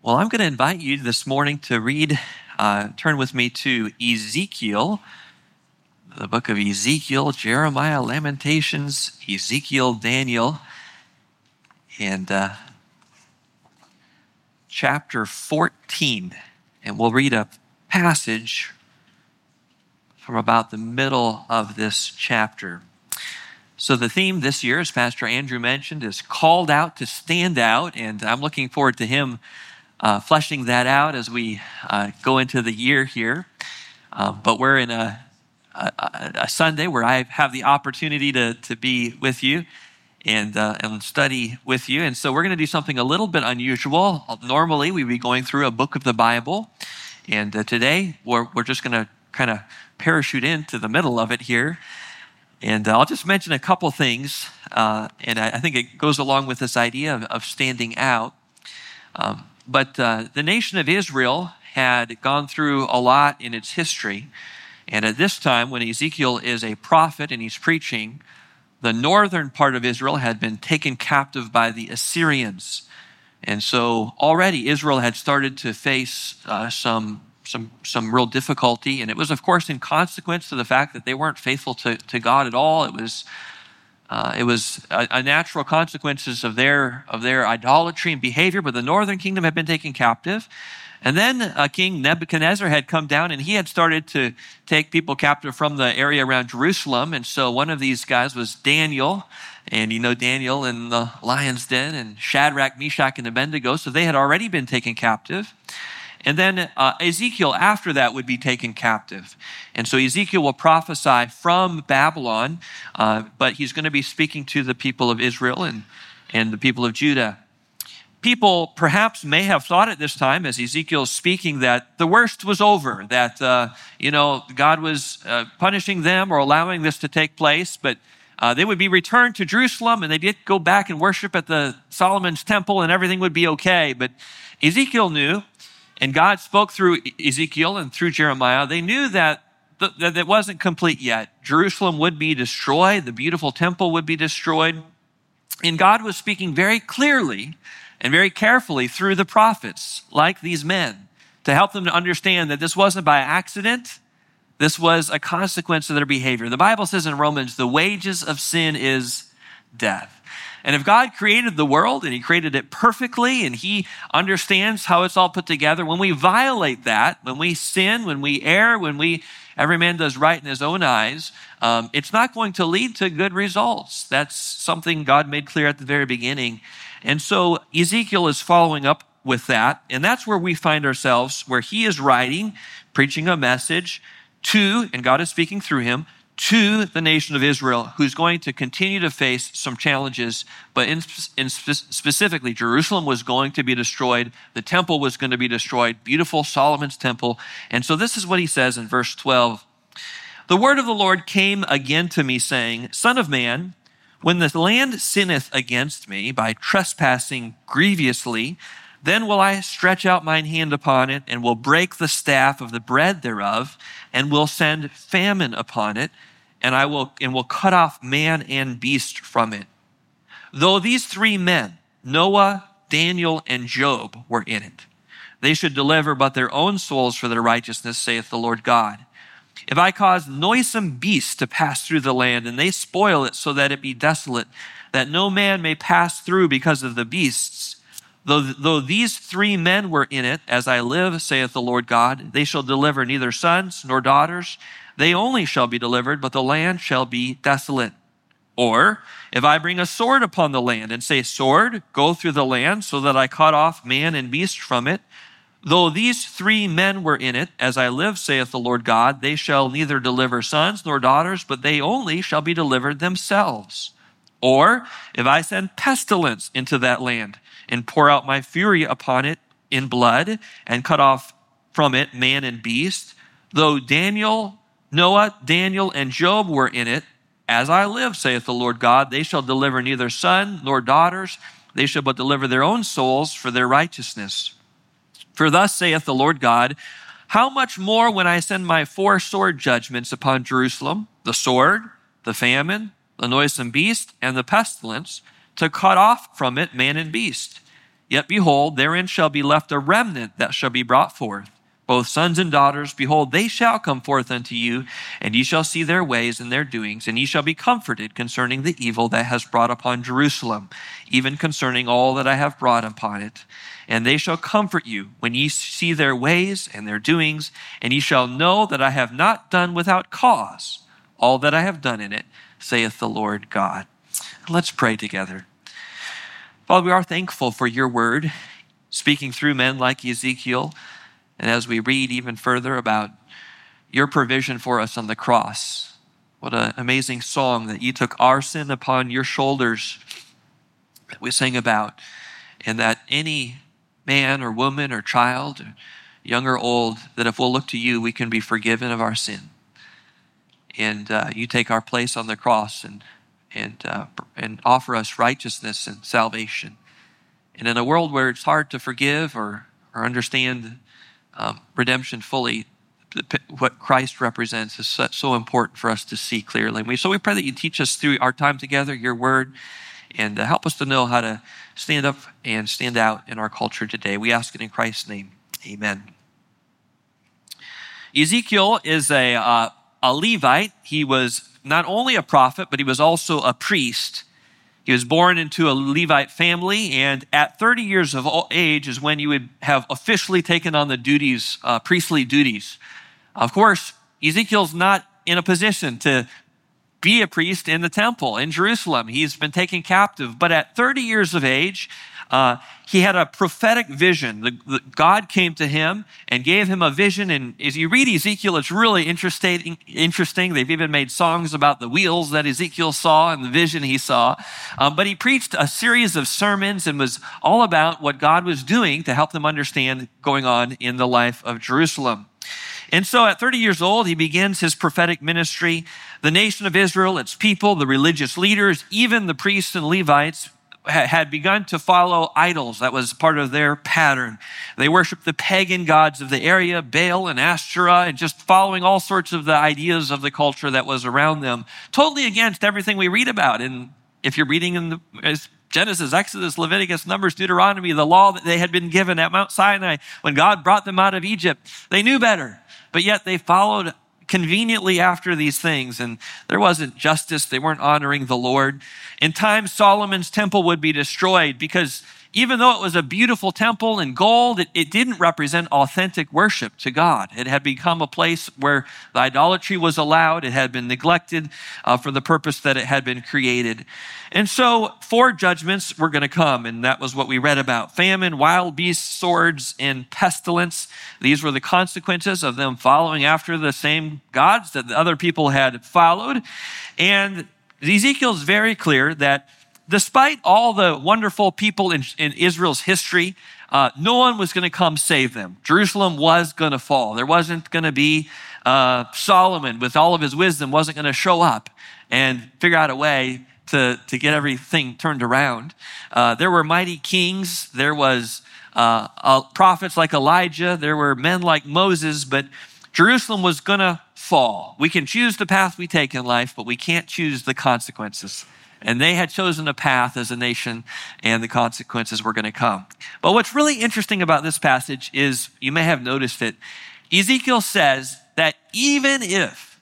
Well, I'm going to invite you this morning to turn with me to Ezekiel, the book of Ezekiel, Jeremiah, Lamentations, Ezekiel, Daniel, and chapter 14. And we'll read a passage from about the middle of this chapter. So the theme this year, as Pastor Andrew mentioned, is called out to stand out, and I'm looking forward to him fleshing that out as we go into the year here. But we're in a Sunday where I have the opportunity to be with you and study with you. And so we're going to do something a little bit unusual. Normally, we'd be going through a book of the Bible. And today, we're just going to kind of parachute into the middle of it here. And I'll just mention a couple things. And I think it goes along with this idea of standing out. But the nation of Israel had gone through a lot in its history. And at this time, when Ezekiel is a prophet and he's preaching, the northern part of Israel had been taken captive by the Assyrians. And so already Israel had started to face some real difficulty. And it was, of course, in consequence to the fact that they weren't faithful to God at all. It was a natural consequences of their idolatry and behavior, but the northern kingdom had been taken captive. And then King Nebuchadnezzar had come down and he had started to take people captive from the area around Jerusalem. And so one of these guys was Daniel, and you know Daniel in the lion's den, and Shadrach, Meshach, and Abednego. So they had already been taken captive. And then Ezekiel after that would be taken captive. And so Ezekiel will prophesy from Babylon, but he's going to be speaking to the people of Israel and the people of Judah. People perhaps may have thought at this time, as Ezekiel's speaking, that the worst was over, that God was punishing them or allowing this to take place, but they would be returned to Jerusalem and they'd get go back and worship at the Solomon's temple and everything would be okay. But Ezekiel knew, and God spoke through Ezekiel and through Jeremiah. They knew that it wasn't complete yet. Jerusalem would be destroyed. The beautiful temple would be destroyed. And God was speaking very clearly and very carefully through the prophets, like these men, to help them to understand that this wasn't by accident. This was a consequence of their behavior. The Bible says in Romans, the wages of sin is death. And if God created the world and he created it perfectly and he understands how it's all put together, when we violate that, when we sin, when we err, every man does right in his own eyes, it's not going to lead to good results. That's something God made clear at the very beginning. And so Ezekiel is following up with that. And that's where we find ourselves, where he is writing, preaching a message to, and God is speaking through him, to the nation of Israel, who's going to continue to face some challenges, but specifically, Jerusalem was going to be destroyed. The temple was going to be destroyed, beautiful Solomon's temple. And so this is what he says in verse 12. The word of the Lord came again to me, saying, Son of man, when the land sinneth against me by trespassing grievously, then will I stretch out mine hand upon it, and will break the staff of the bread thereof, and will send famine upon it, and will cut off man and beast from it. Though these three men, Noah, Daniel, and Job, were in it, they should deliver but their own souls for their righteousness, saith the Lord God. If I cause noisome beasts to pass through the land, and they spoil it so that it be desolate, that no man may pass through because of the beasts, though these three men were in it, as I live, saith the Lord God, they shall deliver neither sons nor daughters. They only shall be delivered, but the land shall be desolate. Or if I bring a sword upon the land and say, Sword, go through the land, so that I cut off man and beast from it, though these three men were in it, as I live, saith the Lord God, they shall neither deliver sons nor daughters, but they only shall be delivered themselves. Or if I send pestilence into that land and pour out my fury upon it in blood and cut off from it man and beast, though Noah, Daniel, and Job were in it, as I live, saith the Lord God, they shall deliver neither son nor daughters, they shall but deliver their own souls for their righteousness. For thus saith the Lord God, how much more when I send my 4 sword judgments upon Jerusalem, the sword, the famine, the noisome beast, and the pestilence, to cut off from it man and beast. Yet behold, therein shall be left a remnant that shall be brought forth, both sons and daughters. Behold, they shall come forth unto you, and ye shall see their ways and their doings, and ye shall be comforted concerning the evil that has brought upon Jerusalem, even concerning all that I have brought upon it. And they shall comfort you when ye see their ways and their doings, and ye shall know that I have not done without cause all that I have done in it, saith the Lord God. Let's pray together. Father, we are thankful for your word, speaking through men like Ezekiel. And as we read even further about your provision for us on the cross, what an amazing song that you took our sin upon your shoulders that we sing about, and that any man or woman or child, young or old, that if we'll look to you, we can be forgiven of our sin. And you take our place on the cross and offer us righteousness and salvation. And in a world where it's hard to forgive or understand redemption fully, what Christ represents is so important for us to see clearly. So we pray that you teach us through our time together, your word, and help us to know how to stand up and stand out in our culture today. We ask it in Christ's name. Amen. Ezekiel is a Levite. He was not only a prophet, but he was also a priest. He was born into a Levite family, and at 30 years of age is when you would have officially taken on the duties, priestly duties. Of course, Ezekiel's not in a position to be a priest in the temple in Jerusalem. He's been taken captive, but at 30 years of age, he had a prophetic vision. God came to him and gave him a vision. And as you read Ezekiel, it's really interesting. They've even made songs about the wheels that Ezekiel saw and the vision he saw. But he preached a series of sermons and was all about what God was doing to help them understand going on in the life of Jerusalem. And so at 30 years old, he begins his prophetic ministry. The nation of Israel, its people, the religious leaders, even the priests and Levites had begun to follow idols. That was part of their pattern. They worshiped the pagan gods of the area, Baal and Ashtoreth, and just following all sorts of the ideas of the culture that was around them, totally against everything we read about. And if you're reading in Genesis, Exodus, Leviticus, Numbers, Deuteronomy, the law that they had been given at Mount Sinai when God brought them out of Egypt, they knew better, but yet they followed conveniently after these things, and there wasn't justice. They weren't honoring the Lord. In time, Solomon's temple would be destroyed because even though it was a beautiful temple in gold, it didn't represent authentic worship to God. It had become a place where the idolatry was allowed. It had been neglected for the purpose that it had been created. And so 4 judgments were going to come, and that was what we read about. Famine, wild beasts, swords, and pestilence. These were the consequences of them following after the same gods that the other people had followed. And Ezekiel's very clear that despite all the wonderful people in Israel's history, no one was going to come save them. Jerusalem was going to fall. There wasn't going to be Solomon with all of his wisdom wasn't going to show up and figure out a way to get everything turned around. There were mighty kings. There was prophets like Elijah. There were men like Moses, but Jerusalem was going to fall. We can choose the path we take in life, but we can't choose the consequences. And they had chosen a path as a nation, and the consequences were going to come. But what's really interesting about this passage is, you may have noticed it, Ezekiel says that even if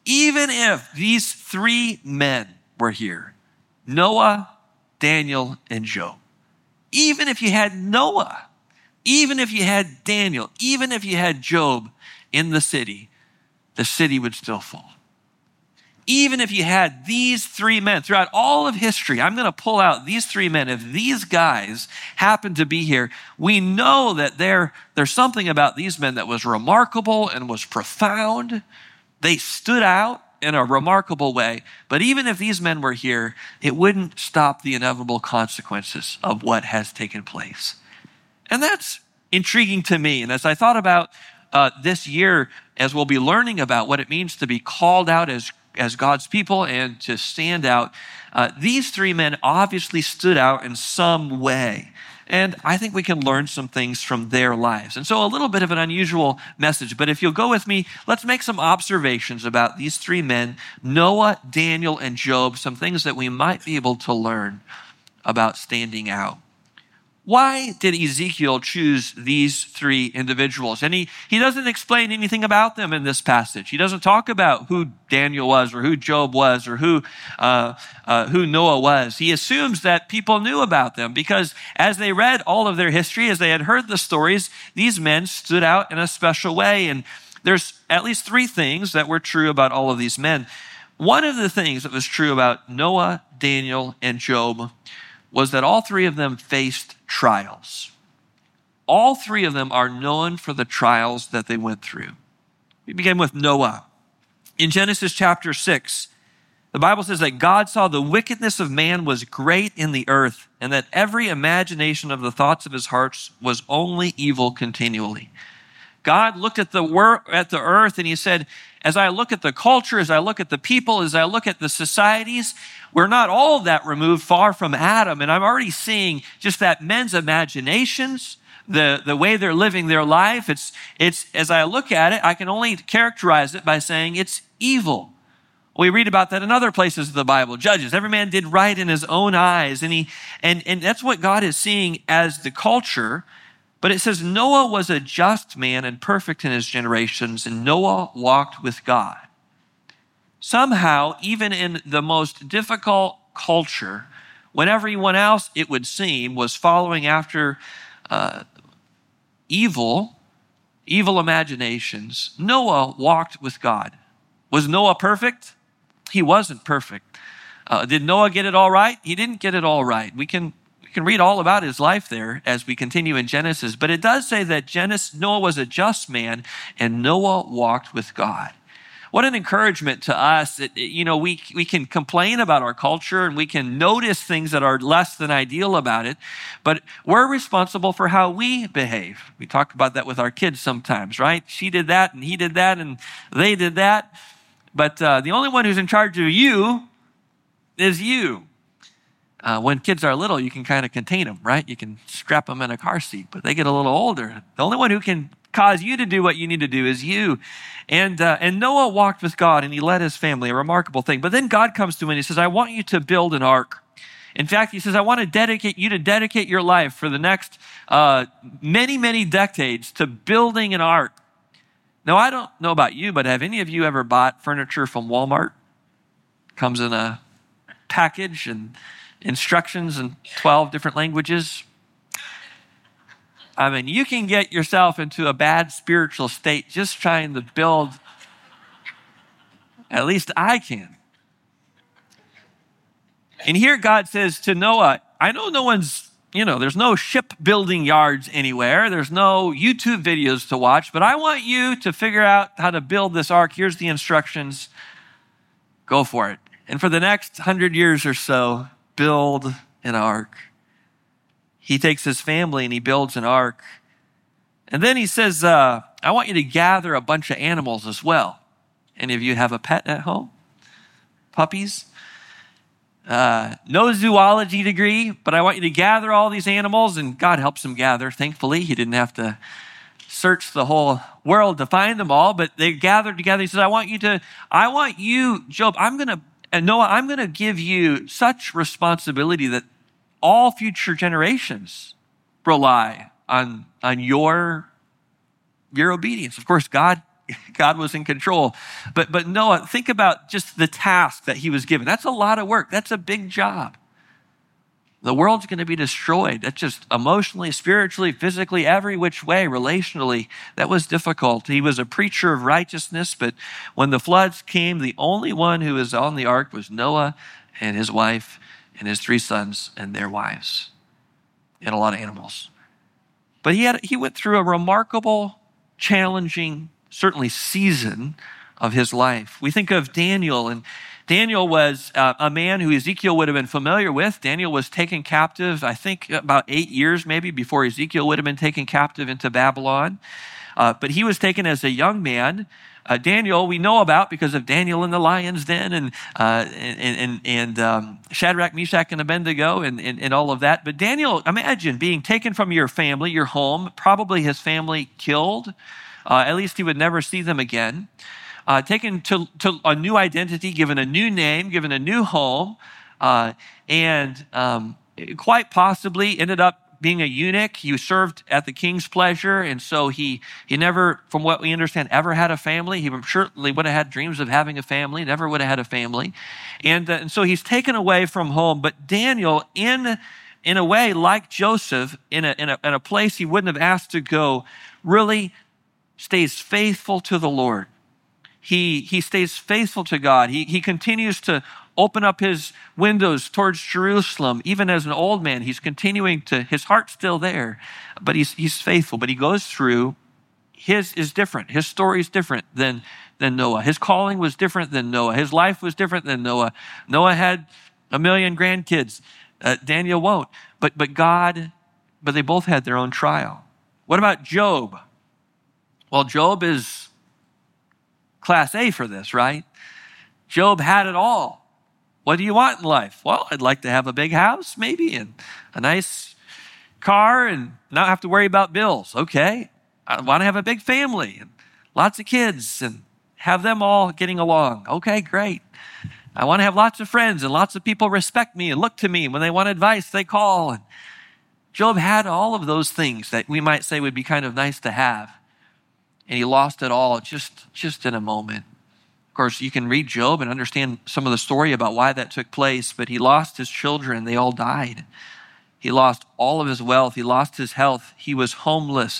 these 3 men were here, Noah, Daniel, and Job, even if you had Noah, even if you had Daniel, even if you had Job in the city would still fall. Even if you had these 3 men throughout all of history, I'm going to pull out these 3 men. If these guys happen to be here, we know that there's something about these men that was remarkable and was profound. They stood out in a remarkable way. But even if these men were here, it wouldn't stop the inevitable consequences of what has taken place. And that's intriguing to me. And as I thought about this year, as we'll be learning about what it means to be called out as God's people and to stand out, these 3 men obviously stood out in some way. And I think we can learn some things from their lives. And so a little bit of an unusual message, but if you'll go with me, let's make some observations about these 3 men, Noah, Daniel, and Job, some things that we might be able to learn about standing out. Why did Ezekiel choose these three individuals? And he doesn't explain anything about them in this passage. He doesn't talk about who Daniel was or who Job was or who Noah was. He assumes that people knew about them because as they read all of their history, as they had heard the stories, these men stood out in a special way. And there's at least three things that were true about all of these men. One of the things that was true about Noah, Daniel, and Job was that all three of them faced trials. All three of them are known for the trials that they went through. We begin with Noah. In Genesis chapter 6, the Bible says that God saw the wickedness of man was great in the earth, and that every imagination of the thoughts of his hearts was only evil continually. God looked at the earth and he said, as I look at the culture, as I look at the people, as I look at the societies, we're not all that removed far from Adam. And I'm already seeing just that men's imaginations, the way they're living their life. It's as I look at it, I can only characterize it by saying it's evil. We read about that in other places of the Bible. Judges, every man did right in his own eyes. And that's what God is seeing as the culture. But it says Noah was a just man and perfect in his generations, and Noah walked with God. Somehow, even in the most difficult culture, when everyone else, it would seem, was following after evil imaginations, Noah walked with God. Was Noah perfect? He wasn't perfect. Did Noah get it all right? He didn't get it all right. We can read all about his life there as we continue in Genesis, but it does say that Noah was a just man and Noah walked with God. What an encouragement to us. We can complain about our culture and we can notice things that are less than ideal about it, but we're responsible for how we behave. We talk about that with our kids sometimes, right? She did that and he did that and they did that. But the only one who's in charge of you is you. When kids are little, you can kind of contain them, right? You can strap them in a car seat, but they get a little older. The only one who can cause you to do what you need to do is you. And Noah walked with God and he led his family, a remarkable thing. But then God comes to him and he says, I want you to build an ark. In fact, he says, I want to dedicate your life for the next many, many decades to building an ark. Now, I don't know about you, but have any of you ever bought furniture from Walmart? Comes in a package and instructions in 12 different languages. I mean, you can get yourself into a bad spiritual state just trying to build. At least I can. And here God says to Noah, I know no one's, there's no shipbuilding yards anywhere. There's no YouTube videos to watch, but I want you to figure out how to build this ark. Here's the instructions. Go for it. And for the next 100 years or so, build an ark. He takes his family and he builds an ark. And then he says, I want you to gather a bunch of animals as well. Any of you have a pet at home? Puppies? No zoology degree, but I want you to gather all these animals, and God helps him gather. Thankfully, he didn't have to search the whole world to find them all, but they gathered together. He says, I want you, Job, Noah, I'm going to give you such responsibility that all future generations rely on your obedience. Of course, God was in control. But Noah, think about just the task that he was given. That's a lot of work. That's a big job. The world's going to be destroyed. That's just emotionally, spiritually, physically, every which way, relationally. That was difficult. He was a preacher of righteousness, but when the floods came, the only one who was on the ark was Noah and his wife and his 3 sons and their wives and a lot of animals. But he went through a remarkable, challenging, certainly season of his life. We think of Daniel, and Daniel was a man who Ezekiel would have been familiar with. Daniel was taken captive, I think, about 8 years maybe before Ezekiel would have been taken captive into Babylon. But he was taken as a young man. Daniel, we know about because of Daniel in the lion's den and Shadrach, Meshach, and Abednego and all of that. But Daniel, imagine being taken from your family, your home, probably his family killed. At least he would never see them again. Taken to a new identity, given a new name, given a new home, and quite possibly ended up being a eunuch. He served at the king's pleasure. And so he never, from what we understand, ever had a family. He certainly would have had dreams of having a family, never would have had a family. And so he's taken away from home. But Daniel, in a way, like Joseph, in a place he wouldn't have asked to go, really stays faithful to the Lord. He stays faithful to God. He continues to open up his windows towards Jerusalem. Even as an old man, he's continuing to, his heart's still there, but he's faithful. But he goes through, his is different. His story is different than Noah. His calling was different than Noah. His life was different than Noah. Noah had 1 million grandkids. Daniel won't. But they both had their own trial. What about Job? Well, Job is class A for this, right? Job had it all. What do you want in life? Well, I'd like to have a big house, maybe, and a nice car and not have to worry about bills. Okay. I want to have a big family and lots of kids and have them all getting along. Okay, great. I want to have lots of friends and lots of people respect me and look to me. When they want advice, they call. And Job had all of those things that we might say would be kind of nice to have. And he lost it all just in a moment. Of course, you can read Job and understand some of the story about why that took place, but he lost his children. They all died. He lost all of his wealth. He lost his health. He was homeless.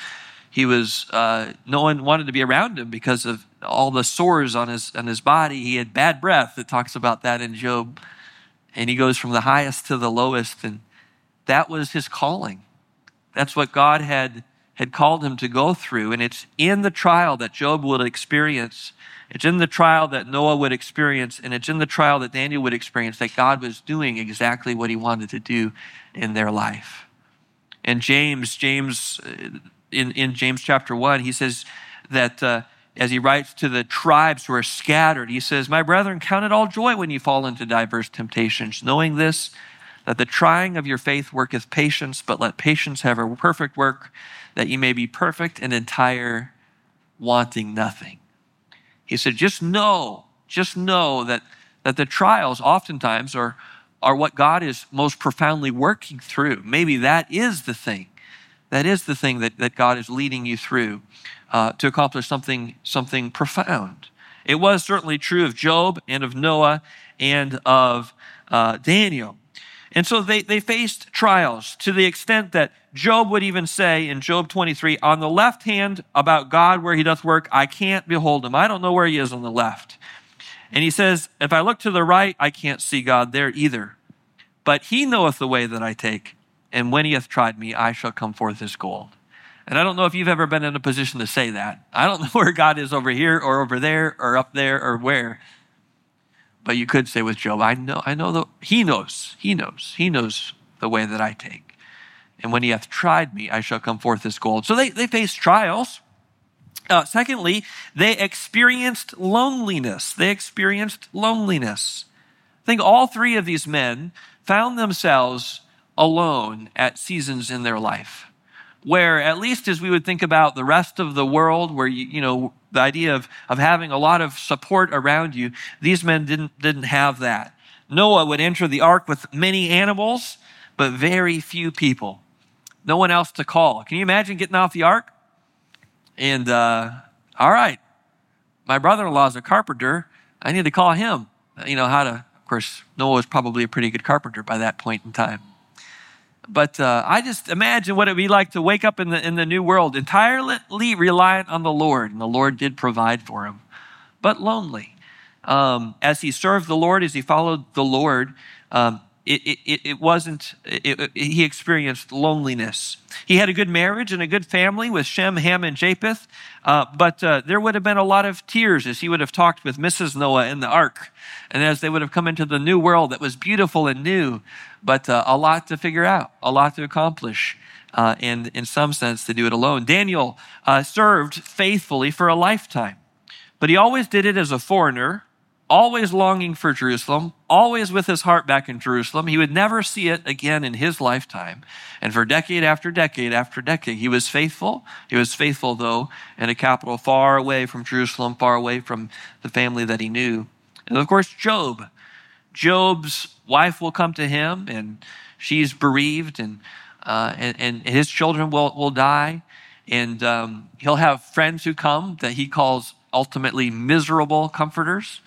No one wanted to be around him because of all the sores on his body. He had bad breath. It talks about that in Job. And he goes from the highest to the lowest. And that was his calling. That's what God had called him to go through. And it's in the trial that Job would experience. It's in the trial that Noah would experience. And it's in the trial that Daniel would experience that God was doing exactly what he wanted to do in their life. And James in James chapter 1, he says that as he writes to the tribes who are scattered, he says, "My brethren, count it all joy when you fall into diverse temptations, knowing this, that the trying of your faith worketh patience, but let patience have a perfect work, that ye may be perfect and entire, wanting nothing." He said, just know that the trials oftentimes are what God is most profoundly working through. Maybe that is the thing. That is the thing that God is leading you through to accomplish something profound. It was certainly true of Job and of Noah and of Daniel. And so they faced trials to the extent that Job would even say in Job 23, "On the left hand about God where he doth work, I can't behold him." I don't know where he is on the left. And he says, "If I look to the right, I can't see God there either. But he knoweth the way that I take. And when he hath tried me, I shall come forth as gold." And I don't know if you've ever been in a position to say that. I don't know where God is, over here or over there or up there or where. But you could say with Job, I know he knows the way that I take. And when he hath tried me, I shall come forth as gold. So they faced trials. Secondly, they experienced loneliness. I think all three of these men found themselves alone at seasons in their life, where at least as we would think about the rest of the world, where the idea of having a lot of support around you, these men didn't have that. Noah would enter the ark with many animals, but very few people. No one else to call. Can you imagine getting off the ark? And all right, my brother-in-law is a carpenter. I need to call him. Of course, Noah was probably a pretty good carpenter by that point in time. But I just imagine what it would be like to wake up in the new world, entirely reliant on the Lord. And the Lord did provide for him, but lonely. As he served the Lord, as he followed the Lord, he experienced loneliness. He had a good marriage and a good family with Shem, Ham, and Japheth. But there would have been a lot of tears as he would have talked with Mrs. Noah in the ark. And as they would have come into the new world that was beautiful and new, but a lot to figure out, a lot to accomplish, and in some sense to do it alone. Daniel served faithfully for a lifetime, but he always did it as a foreigner, always longing for Jerusalem, always with his heart back in Jerusalem. He would never see it again in his lifetime. And for decade after decade after decade, he was faithful. He was faithful, though, in a capital far away from Jerusalem, far away from the family that he knew. And of course, Job's wife will come to him, and she's bereaved, and and his children will die. And he'll have friends who come that he calls ultimately miserable comforters,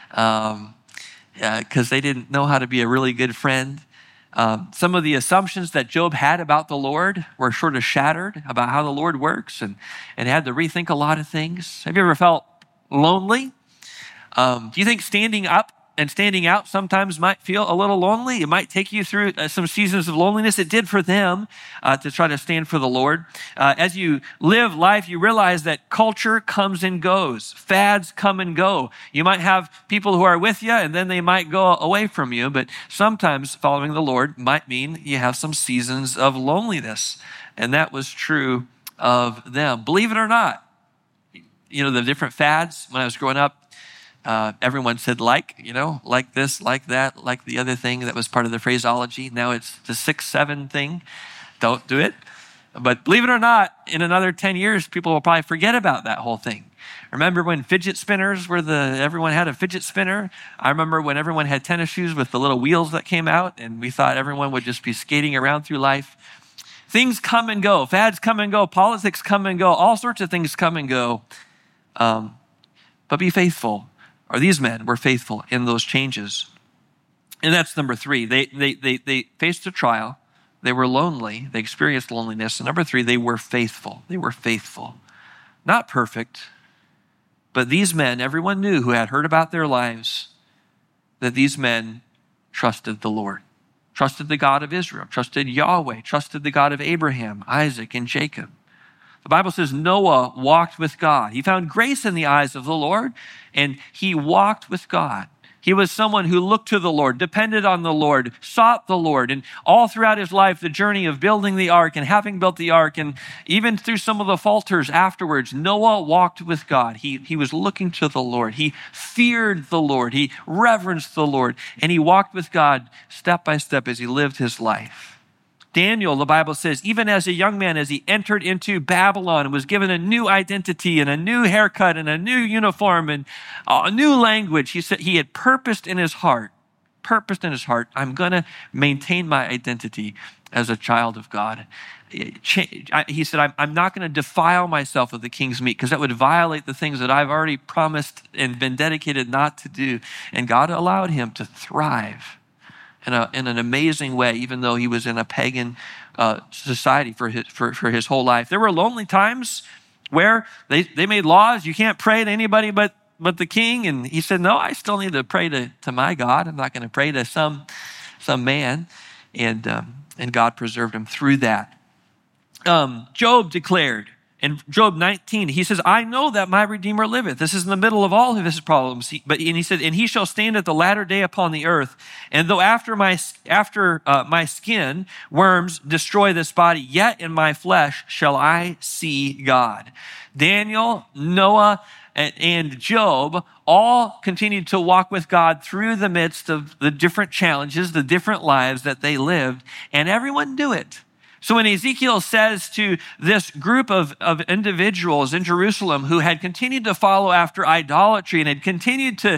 because they didn't know how to be a really good friend. Some of the assumptions that Job had about the Lord were sort of shattered about how the Lord works, and had to rethink a lot of things. Have you ever felt lonely? Do you think standing up and standing out sometimes might feel a little lonely? It might take you through some seasons of loneliness. It did for them to try to stand for the Lord. As you live life, you realize that culture comes and goes. Fads come and go. You might have people who are with you, and then they might go away from you. But sometimes following the Lord might mean you have some seasons of loneliness. And that was true of them. Believe it or not, the different fads when I was growing up, everyone said like this, like that, like the other thing that was part of the phraseology. Now it's the 6-7 thing. Don't do it. But believe it or not, in another 10 years, people will probably forget about that whole thing. Remember when fidget spinners everyone had a fidget spinner? I remember when everyone had tennis shoes with the little wheels that came out, and we thought everyone would just be skating around through life. Things come and go. Fads come and go. Politics come and go. All sorts of things come and go. But be faithful. Or these men were faithful in those changes. And that's number 3. They faced a trial. They were lonely. They experienced loneliness. And number 3, they were faithful. They were faithful. Not perfect, but these men, everyone knew who had heard about their lives, that these men trusted the Lord, trusted the God of Israel, trusted Yahweh, trusted the God of Abraham, Isaac, and Jacob. The Bible says Noah walked with God. He found grace in the eyes of the Lord, and he walked with God. He was someone who looked to the Lord, depended on the Lord, sought the Lord. And all throughout his life, the journey of building the ark and having built the ark, and even through some of the falters afterwards, Noah walked with God. He was looking to the Lord. He feared the Lord. He reverenced the Lord. And he walked with God step by step as he lived his life. Daniel, the Bible says, even as a young man, as he entered into Babylon and was given a new identity and a new haircut and a new uniform and a new language, he said he had purposed in his heart, I'm going to maintain my identity as a child of God. He said, I'm not going to defile myself with the king's meat, because that would violate the things that I've already promised and been dedicated not to do. And God allowed him to thrive in an amazing way, even though he was in a pagan society for his whole life. There were lonely times where they made laws. You can't pray to anybody but the king. And he said, no, I still need to pray to my God. I'm not going to pray to some man. And God preserved him through that. Job declared, in Job 19, he says, I know that my Redeemer liveth. This is in the middle of all of his problems. He said, and he shall stand at the latter day upon the earth. And though after my skin worms destroy this body, yet in my flesh shall I see God. Daniel, Noah, and Job all continued to walk with God through the midst of the different challenges, the different lives that they lived, and everyone knew it. So when Ezekiel says to this group of individuals in Jerusalem who had continued to follow after idolatry and had continued to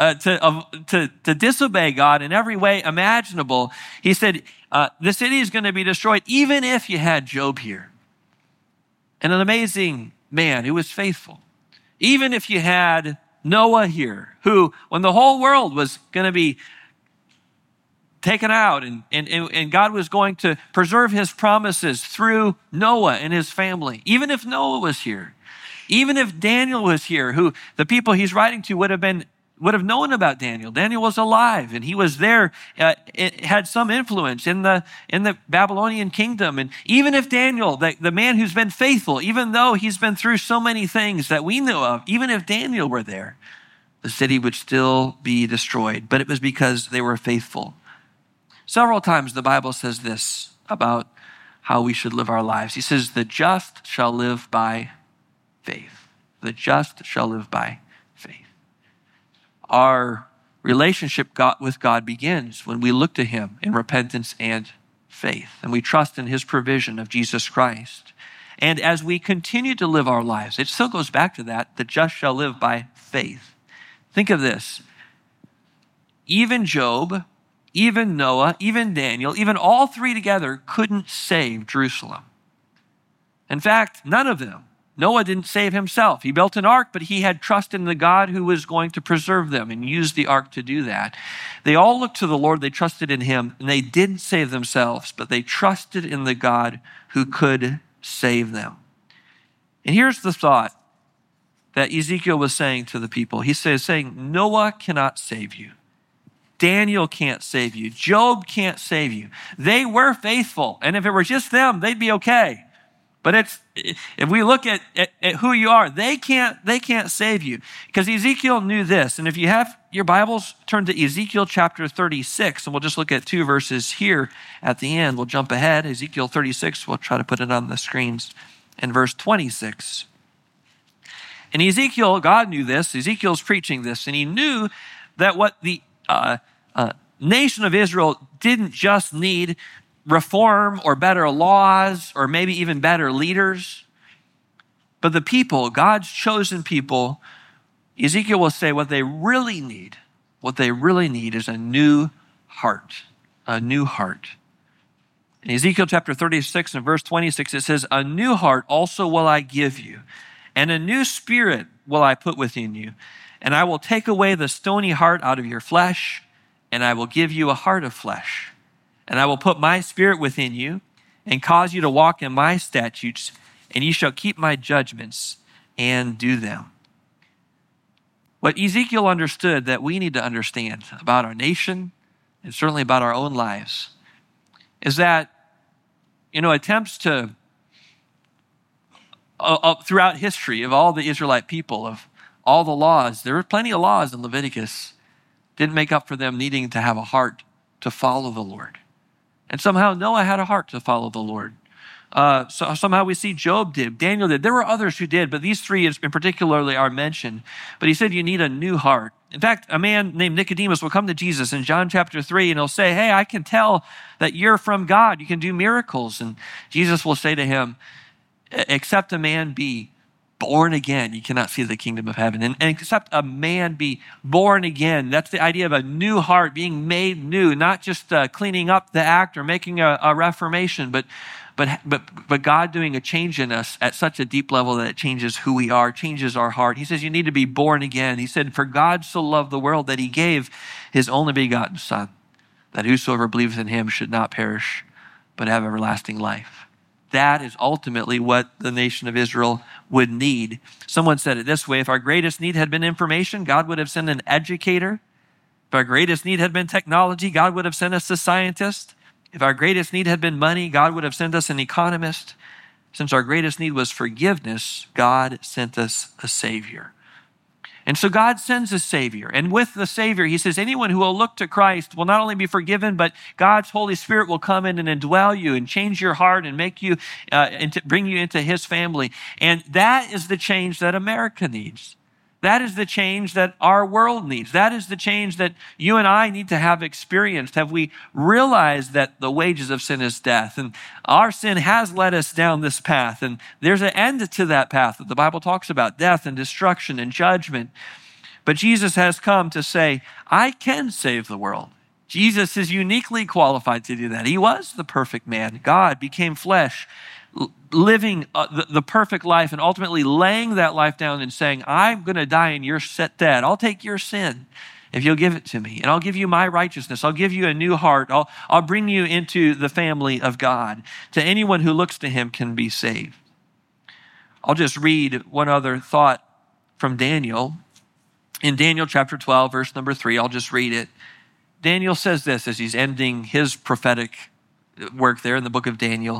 disobey God in every way imaginable, he said, the city is going to be destroyed even if you had Job here. And an amazing man who was faithful. Even if you had Noah here, who, when the whole world was going to be taken out, and God was going to preserve his promises through Noah and his family. Even if Noah was here, even if Daniel was here, who the people he's writing to would have known about Daniel. Daniel was alive, and he was there, had some influence in the Babylonian kingdom. And even if Daniel, the man who's been faithful, even though he's been through so many things that we know of, even if Daniel were there, the city would still be destroyed. But it was because they were faithful. Several times the Bible says this about how we should live our lives. He says, the just shall live by faith. The just shall live by faith. Our relationship with God begins when we look to him in repentance and faith, and we trust in his provision of Jesus Christ. And as we continue to live our lives, it still goes back to that, the just shall live by faith. Think of this. Even Job, even Noah, even Daniel, even all three together couldn't save Jerusalem. In fact, none of them. Noah didn't save himself. He built an ark, but he had trust in the God who was going to preserve them and use the ark to do that. They all looked to the Lord. They trusted in him, and they didn't save themselves, but they trusted in the God who could save them. And here's the thought that Ezekiel was saying to the people. He says, saying, Noah cannot save you. Daniel can't save you. Job can't save you. They were faithful, and if it were just them, they'd be okay. But if we look at who you are, they can't save you. Because Ezekiel knew this. And if you have your Bibles, turn to Ezekiel chapter 36, and we'll just look at 2 verses here at the end. We'll jump ahead. Ezekiel 36, we'll try to put it on the screens. In verse 26. And Ezekiel, God knew this. Ezekiel's preaching this, and he knew that what the nation of Israel didn't just need reform or better laws or maybe even better leaders, but the people, God's chosen people, Ezekiel will say what they really need is a new heart, a new heart. In Ezekiel chapter 36 and verse 26, it says, a new heart also will I give you, and a new spirit will I put within you, and I will take away the stony heart out of your flesh, and I will give you a heart of flesh. And I will put my spirit within you and cause you to walk in my statutes, and you shall keep my judgments and do them. What Ezekiel understood that we need to understand about our nation and certainly about our own lives is that, attempts to, throughout history of all the Israelite people, of all the laws, there were plenty of laws in Leviticus, didn't make up for them needing to have a heart to follow the Lord. And somehow Noah had a heart to follow the Lord. So somehow we see Job did, Daniel did. There were others who did, but these three in particularly are mentioned. But he said you need a new heart. In fact, a man named Nicodemus will come to Jesus in John chapter 3, and he'll say, hey, I can tell that you're from God. You can do miracles. And Jesus will say to him, except a man be born again, you cannot see the kingdom of heaven. And except a man be born again, that's the idea of a new heart, being made new, not just cleaning up the act or making a reformation, but God doing a change in us at such a deep level that it changes who we are, changes our heart. He says you need to be born again. He said, for God so loved the world that he gave his only begotten Son, that whosoever believes in him should not perish, but have everlasting life. That is ultimately what the nation of Israel would need. Someone said it this way, if our greatest need had been information, God would have sent an educator. If our greatest need had been technology, God would have sent us a scientist. If our greatest need had been money, God would have sent us an economist. Since our greatest need was forgiveness, God sent us a Savior. And so God sends a Savior. And with the Savior, he says, anyone who will look to Christ will not only be forgiven, but God's Holy Spirit will come in and indwell you and change your heart and make you, bring you into his family. And that is the change that America needs. That is the change that our world needs. That is the change that you and I need to have experienced. Have we realized that the wages of sin is death? And our sin has led us down this path. And there's an end to that path that the Bible talks about, death and destruction and judgment. But Jesus has come to say, I can save the world. Jesus is uniquely qualified to do that. He was the perfect man. God became flesh, living the perfect life and ultimately laying that life down and saying, I'm going to die in your stead. I'll take your sin if you'll give it to me. And I'll give you my righteousness. I'll give you a new heart. I'll bring you into the family of God. To anyone who looks to him can be saved. I'll just read one other thought from Daniel. In Daniel chapter 12, verse number 3, I'll just read it. Daniel says this as he's ending his prophetic work there in the book of Daniel.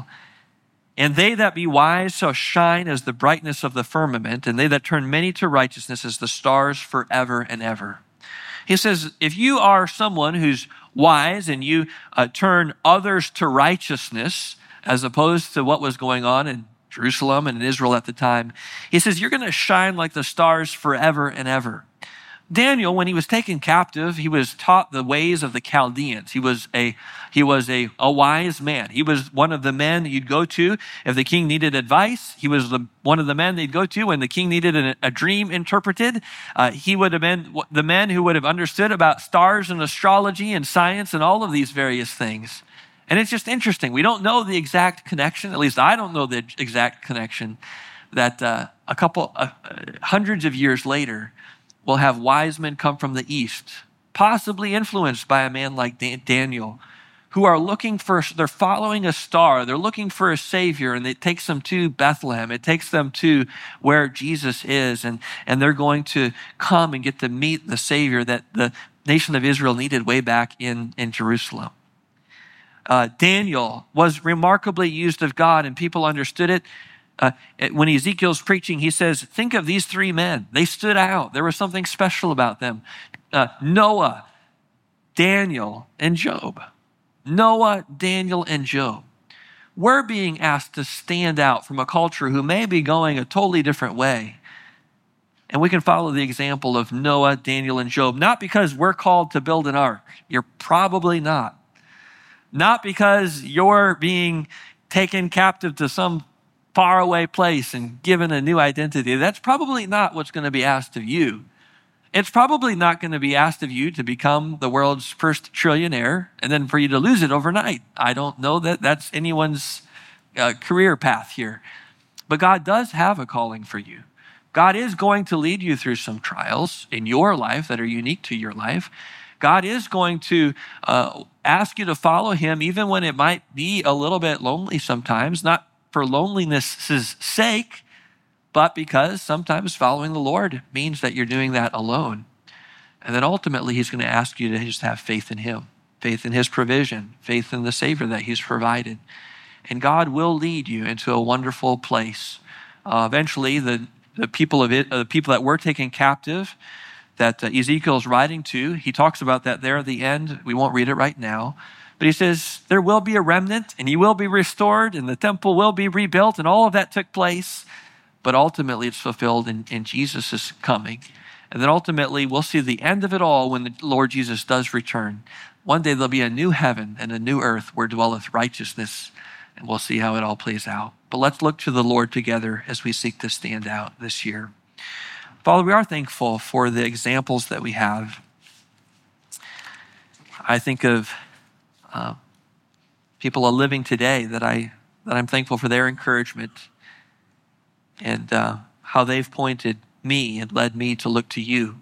And they that be wise shall shine as the brightness of the firmament, and they that turn many to righteousness as the stars forever and ever. He says, if you are someone who's wise and you turn others to righteousness, as opposed to what was going on in Jerusalem and in Israel at the time, he says, you're going to shine like the stars forever and ever. Daniel, when he was taken captive, he was taught the ways of the Chaldeans. He was a wise man. He was one of the men you'd go to if the king needed advice. He was one of the men they'd go to when the king needed a dream interpreted. He would have been the men who would have understood about stars and astrology and science and all of these various things. And it's just interesting. We don't know the exact connection. At least I don't know the exact connection that a couple hundreds of years later, we'll have wise men come from the east, possibly influenced by a man like Daniel, who are they're following a star, they're looking for a savior, and it takes them to Bethlehem. It takes them to where Jesus is, and they're going to come and get to meet the savior that the nation of Israel needed way back in Jerusalem. Daniel was remarkably used of God, and people understood it. When Ezekiel's preaching, he says, think of these three men. They stood out. There was something special about them. Noah, Daniel, and Job. Noah, Daniel, and Job. We're being asked to stand out from a culture who may be going a totally different way. And we can follow the example of Noah, Daniel, and Job, not because we're called to build an ark. You're probably not. Not because you're being taken captive to some faraway place and given a new identity. That's probably not what's going to be asked of you. It's probably not going to be asked of you to become the world's first trillionaire and then for you to lose it overnight. I don't know that that's anyone's career path here. But God does have a calling for you. God is going to lead you through some trials in your life that are unique to your life. God is going to ask you to follow him even when it might be a little bit lonely sometimes, not for loneliness' sake, but because sometimes following the Lord means that you're doing that alone. And then ultimately, he's going to ask you to just have faith in him, faith in his provision, faith in the Savior that he's provided. And God will lead you into a wonderful place. Eventually, the people that were taken captive, that Ezekiel's writing to, he talks about that there at the end. We won't read it right now. But he says, there will be a remnant, and he will be restored, and the temple will be rebuilt, and all of that took place. But ultimately, it's fulfilled in Jesus' coming. And then ultimately, we'll see the end of it all when the Lord Jesus does return. One day, there'll be a new heaven and a new earth where dwelleth righteousness, and we'll see how it all plays out. But let's look to the Lord together as we seek to stand out this year. Father, we are thankful for the examples that we have. I think of people are living today that I'm thankful for their encouragement and how they've pointed me and led me to look to you.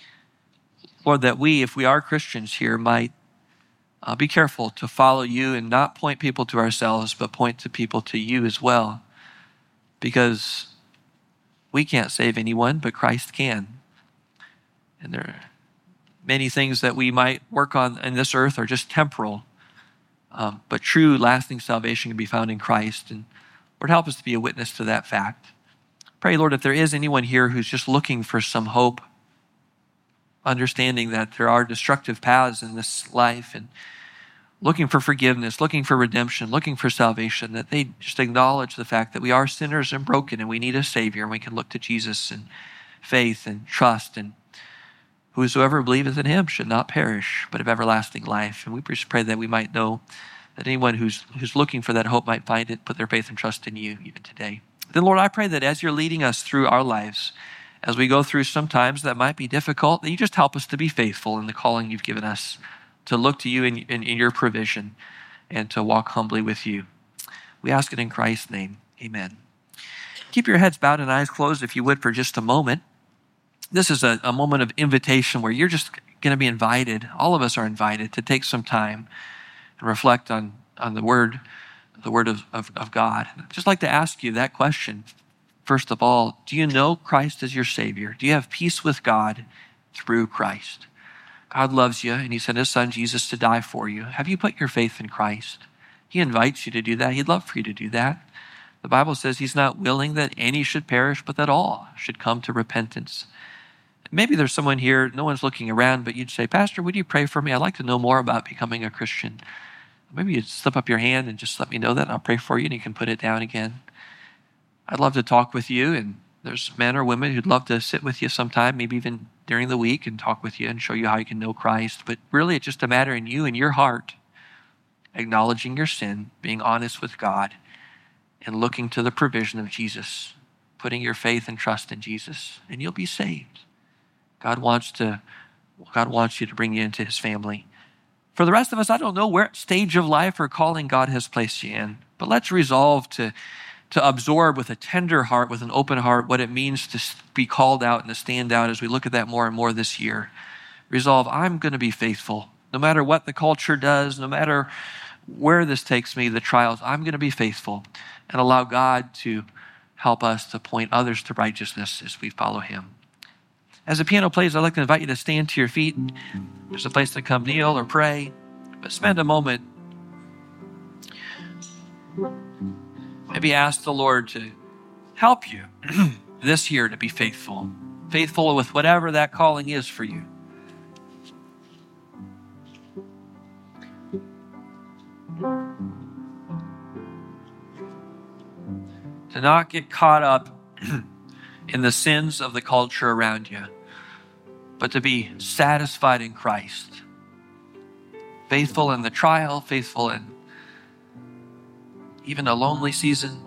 Lord, that we, if we are Christians here, might be careful to follow you and not point people to ourselves, but point to people to you as well. Because we can't save anyone, but Christ can. And there are many things that we might work on in this earth are just temporal. But true, lasting salvation can be found in Christ. And Lord, help us to be a witness to that fact. Pray, Lord, if there is anyone here who's just looking for some hope, understanding that there are destructive paths in this life and looking for forgiveness, looking for redemption, looking for salvation, that they just acknowledge the fact that we are sinners and broken and we need a Savior, and we can look to Jesus in faith and trust, and whosoever believeth in him should not perish, but have everlasting life. And we just pray that we might know that anyone who's looking for that hope might find it, put their faith and trust in you even today. Then, Lord, I pray that as you're leading us through our lives, as we go through some times that might be difficult, that you just help us to be faithful in the calling you've given us, to look to you in your provision, and to walk humbly with you. We ask it in Christ's name. Amen. Keep your heads bowed and eyes closed, if you would, for just a moment. This is a moment of invitation where you're just going to be invited. All of us are invited to take some time and reflect on the word of God. I'd just like to ask you that question. First of all, do you know Christ as your Savior? Do you have peace with God through Christ? God loves you, and he sent his son Jesus to die for you. Have you put your faith in Christ? He invites you to do that. He'd love for you to do that. The Bible says he's not willing that any should perish, but that all should come to repentance. Maybe there's someone here, no one's looking around, but you'd say, Pastor, would you pray for me? I'd like to know more about becoming a Christian. Maybe you'd slip up your hand and just let me know that, and I'll pray for you, and you can put it down again. I'd love to talk with you, and there's men or women who'd love to sit with you sometime, maybe even during the week and talk with you and show you how you can know Christ. But really, it's just a matter in you and your heart, acknowledging your sin, being honest with God, and looking to the provision of Jesus, putting your faith and trust in Jesus, and you'll be saved. God wants you to bring you into his family. For the rest of us, I don't know what stage of life or calling God has placed you in, but let's resolve to absorb with a tender heart, with an open heart, what it means to be called out and to stand out as we look at that more and more this year. Resolve, I'm going to be faithful. No matter what the culture does, no matter where this takes me, the trials, I'm going to be faithful and allow God to help us to point others to righteousness as we follow him. As the piano plays, I'd like to invite you to stand to your feet. There's a place to come kneel or pray, but spend a moment. Maybe ask the Lord to help you this year to be faithful. Faithful with whatever that calling is for you. To not get caught up in the sins of the culture around you, but to be satisfied in Christ. Faithful in the trial, faithful in even a lonely season,